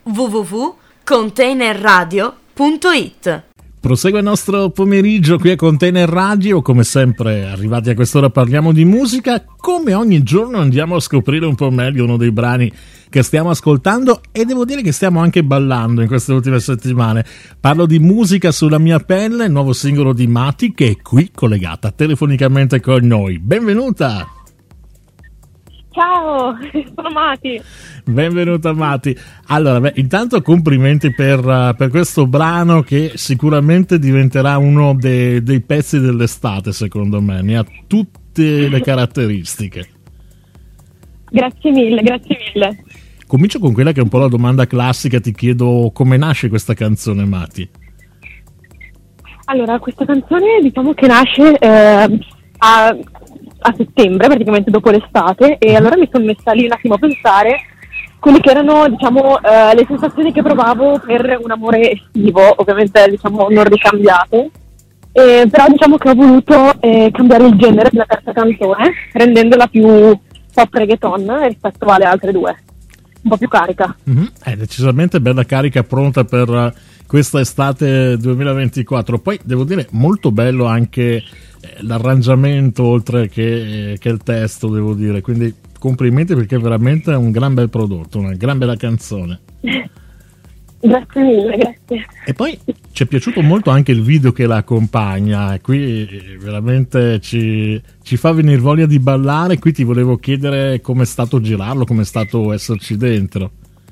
www.containerradio.it. Prosegue il nostro pomeriggio qui a Container Radio, come sempre arrivati a quest'ora parliamo di musica, come ogni giorno andiamo a scoprire un po' meglio uno dei brani che stiamo ascoltando e devo dire che stiamo anche ballando in queste ultime settimane. Parlo di Musica sulla mia pelle, il nuovo singolo di Mati che è qui collegata telefonicamente con noi. Benvenuta! Ciao, sono Mati. Benvenuta Mati. Allora, intanto complimenti per questo brano che sicuramente diventerà uno dei pezzi dell'estate, secondo me. Ne ha tutte le caratteristiche. Grazie mille, grazie mille. Comincio con quella che è un po' la domanda classica, ti chiedo come nasce questa canzone, Mati? Allora, questa canzone diciamo che nasce a settembre, praticamente dopo l'estate, e allora mi sono messa lì un attimo a pensare quelle che erano, diciamo, le sensazioni che provavo per un amore estivo, ovviamente, diciamo, non ricambiate, però diciamo che ho voluto cambiare il genere della terza canzone, rendendola più pop reggaeton rispetto alle altre due, un po' più carica. È decisamente bella carica, pronta per questa estate 2024. Poi devo dire molto bello anche l'arrangiamento oltre che il testo, devo dire, quindi complimenti perché è veramente un gran bel prodotto, una gran bella canzone. Grazie mille, grazie. E poi ci è piaciuto molto anche il video che la accompagna, e qui veramente ci fa venire voglia di ballare. Qui ti volevo chiedere com'è stato girarlo, com'è stato esserci dentro.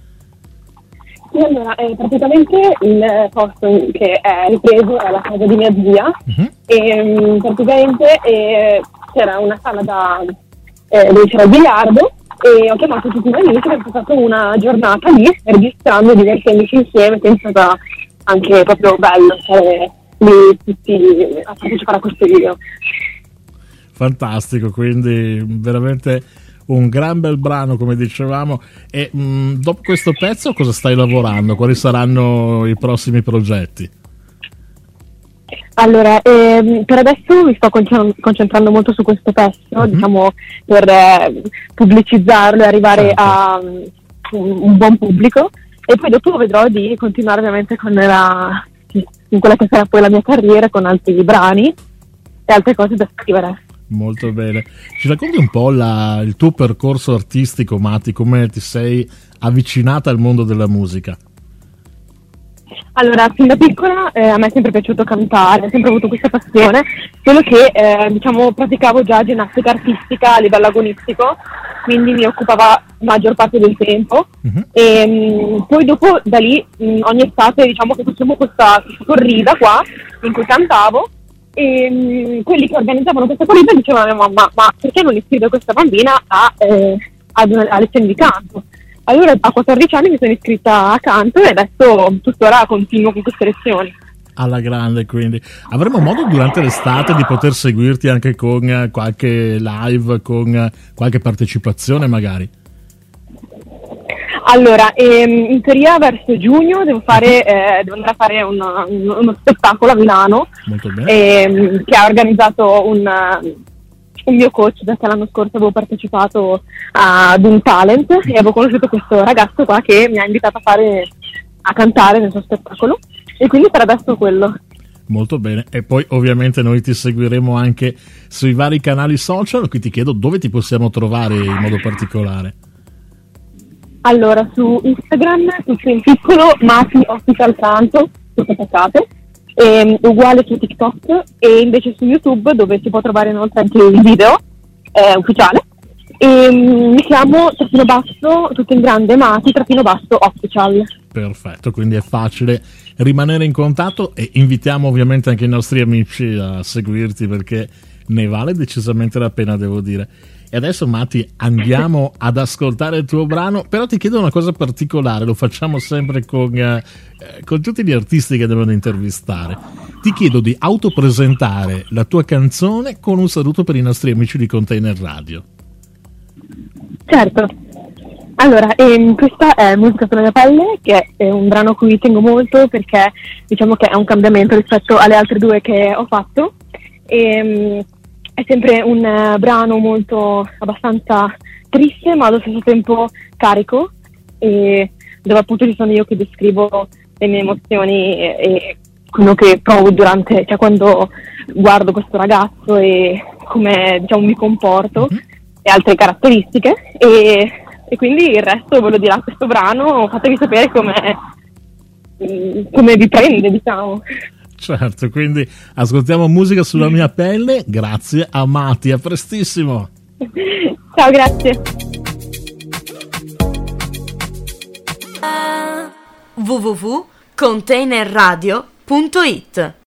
Sì, allora, praticamente il posto che è ripreso è la casa di mia zia, e praticamente c'era una sala dove c'era il biliardo, e ho chiamato tutti i miei amici e abbiamo passato una giornata lì registrando, divertendoci insieme, che è stata anche proprio bello stare lì tutti a partecipare a questo video. Fantastico, quindi veramente un gran bel brano, come dicevamo. E dopo questo pezzo cosa stai lavorando? Quali saranno i prossimi progetti? Allora, per adesso mi sto concentrando molto su questo pezzo, diciamo, per pubblicizzarlo e arrivare a un buon pubblico, e poi dopo vedrò di continuare ovviamente con quella che sarà poi la mia carriera, con altri brani e altre cose da scrivere. Molto bene. Ci racconti un po' il tuo percorso artistico, Mati, come ti sei avvicinata al mondo della musica? Allora, fin da piccola a me è sempre piaciuto cantare, ho sempre avuto questa passione, solo che diciamo praticavo già ginnastica artistica a livello agonistico, quindi mi occupava maggior parte del tempo, e poi dopo da lì ogni estate diciamo che facevo questa corrida qua in cui cantavo, e quelli che organizzavano questa corrida dicevano a mia mamma: ma perché non iscrive questa bambina a lezioni di canto? Allora a 14 anni mi sono iscritta a canto e adesso tuttora continuo con queste lezioni. Alla grande, quindi avremo modo durante l'estate di poter seguirti anche con qualche live, con qualche partecipazione magari? Allora, in teoria verso giugno devo andare a fare uno spettacolo a Milano. Molto bene. Che ha organizzato un mio coach, perché l'anno scorso avevo partecipato ad un talent e avevo conosciuto questo ragazzo qua che mi ha invitato a cantare nel suo spettacolo, e quindi per adesso quello. Molto bene, e poi ovviamente noi ti seguiremo anche sui vari canali social. Qui ti chiedo dove ti possiamo trovare in modo particolare. Allora, su Instagram tutto in piccolo, Mati Official Canto, tutto attaccato, uguale su TikTok, e invece su YouTube, dove si può trovare inoltre anche il video ufficiale, e mi chiamo _ tutto in grande, Mati _ Official. Perfetto, quindi è facile rimanere in contatto, e invitiamo ovviamente anche i nostri amici a seguirti perché ne vale decisamente la pena, devo dire. E adesso, Mati, andiamo ad ascoltare il tuo brano, però ti chiedo una cosa particolare, lo facciamo sempre con tutti gli artisti che devono intervistare. Ti chiedo di autopresentare la tua canzone con un saluto per i nostri amici di Container Radio. Certo. Allora, questa è Musica sulla mia pelle, che è un brano a cui tengo molto perché diciamo che è un cambiamento rispetto alle altre due che ho fatto. È sempre un brano molto abbastanza triste, ma allo stesso tempo carico, e dove appunto ci sono io che descrivo le mie emozioni e quello che provo cioè quando guardo questo ragazzo e come diciamo mi comporto e altre caratteristiche e quindi il resto ve lo dirà questo brano, fatevi sapere come vi prende, diciamo. Certo, quindi ascoltiamo musica sulla mia pelle, grazie Amati, a prestissimo. Ciao, grazie. www.containerradio.it